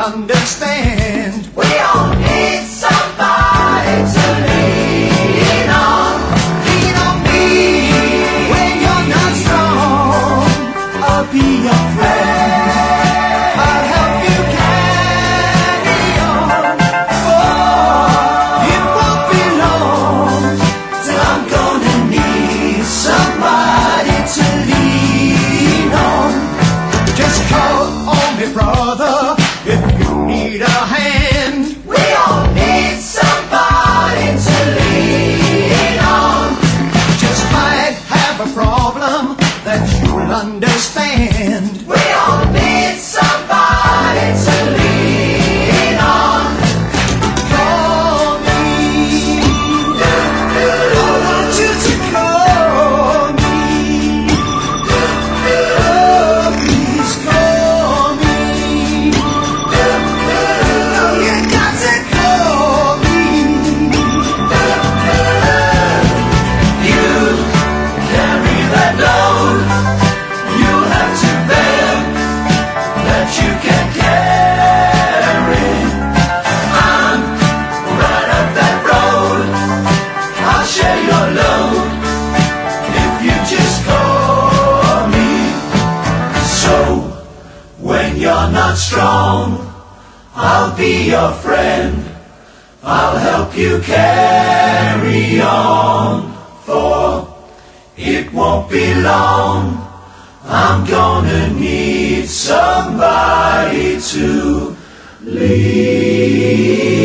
understand. We all need somebody to lean on. Lean on me when you're not strong. I'll be your friend. I'll help you carry on. Oh, it won't be long till I'm gonna need somebody to lean on. Just call on me, brother, if you need a hand. We all need somebody to lean on. Just might have a problem that you'll understand. We all need somebody to lean on. Call me. I want you to call me. Oh, please call me. Oh, you got to call me. You carry that load you have to bear, that you can carry. I'm right up that road. I'll share your load if you just call me. So when you're not strong, I'll be your friend. I'll help you carry on, for it won't be long. I'm gonna need somebody to lean